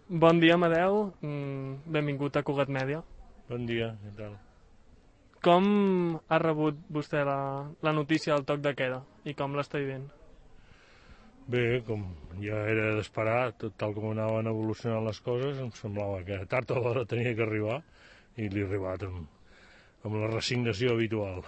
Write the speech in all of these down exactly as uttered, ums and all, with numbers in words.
Bon dia, Amadeu. Mm, Benvingut a Cugat Mèdia. Bon dia, què tal? Com ha rebut vostè la, la notícia del toc de queda i com l'està vivint? Bé, com ja era d'esperar, tot tal com anaven evolucionant les coses, em semblava que tard o d'hora tenia que arribar i l'he arribat amb, amb la resignació habitual.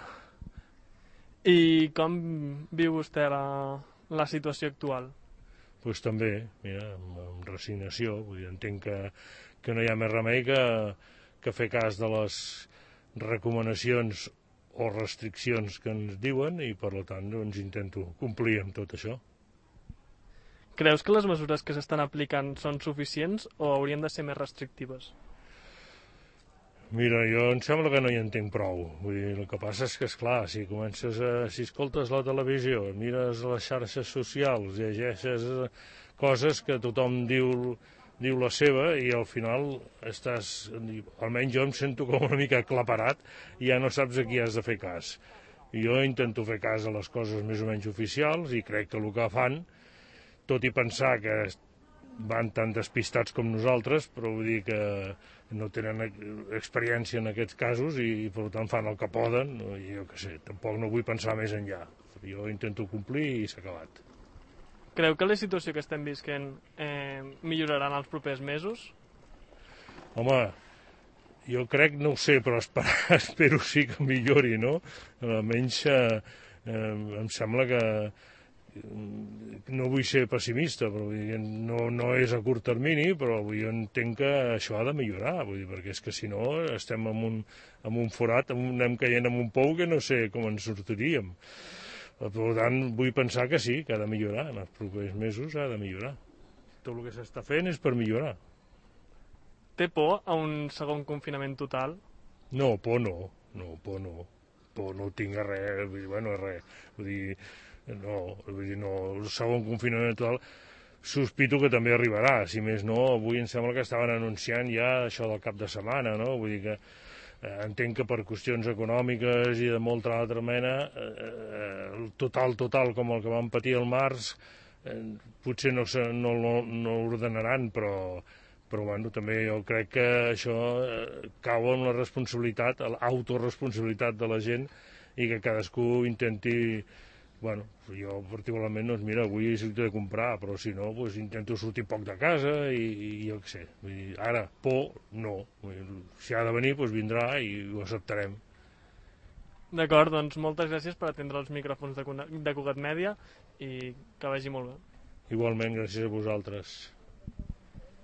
I com viu vostè la, la situació actual? Doncs pues també, mira, amb, amb resignació, vull dir, entenc que, que no hi ha més remei que, que fer cas de les recomanacions o restriccions que ens diuen i per tant doncs intento complir amb tot això. Creus que les mesures que s'estan aplicant són suficients o haurien de ser més restrictives? Mira, jo em sembla que no hi entenc prou. Vull dir, el que passa és que, esclar, si comences a... si escoltes la televisió, mires les xarxes socials, llegeixes coses que tothom diu, diu la seva i al final estàs... almenys jo em sento com una mica aclaparat i ja no saps a qui has de fer cas. I jo intento fer cas a les coses més o menys oficials i crec que el que fan, tot i pensar que van tan despistats com nosaltres, però vull dir que no tenen experiència en aquests casos i, i per tant fan el que poden, i jo què sé, tampoc no vull pensar més enllà. Jo intento complir i s'ha acabat. Creu que la situació que estem visquent eh, millorarà en els propers mesos? Home, jo crec, no ho sé, però espero, espero sí que millori, no? Almenys eh, eh, em sembla que no vull ser pessimista, però vull dir, no, no és a curt termini, però vull dir, jo entenc que això ha de millorar, vull dir, perquè és que si no estem en un, en un forat, anem caient en un pou que no sé com ens sortiríem. Per tant, vull pensar que sí, que ha de millorar, en els propers mesos ha de millorar. Tot el que s'està fent és per millorar. Té por a un segon confinament total? No, por no, no, por no. Por no tinc res, vull dir, bueno, res, vull dir, no, vull dir, no, el segon confinament total sospito que també arribarà, si més no, avui em sembla que estaven anunciant ja això del cap de setmana, no? Vull dir que eh, entenc que per qüestions econòmiques i de molta altra mena, eh, el total, total, com el que vam patir al març, eh, potser no, no, no, no ordenaran, però, però bueno, també jo crec que això eh, cau en la responsabilitat, l'autoresponsabilitat de la gent i que cadascú intenti. Bueno, jo particularment, doncs mira, avui he sortit de comprar, però si no, doncs intento sortir poc de casa i, i jo què sé. Vull dir, ara, por, no. Vull dir, si ha de venir, doncs vindrà i ho acceptarem. D'acord, doncs moltes gràcies per atendre els micròfons de, de Cugat Mèdia i que vagi molt bé. Igualment, gràcies a vosaltres.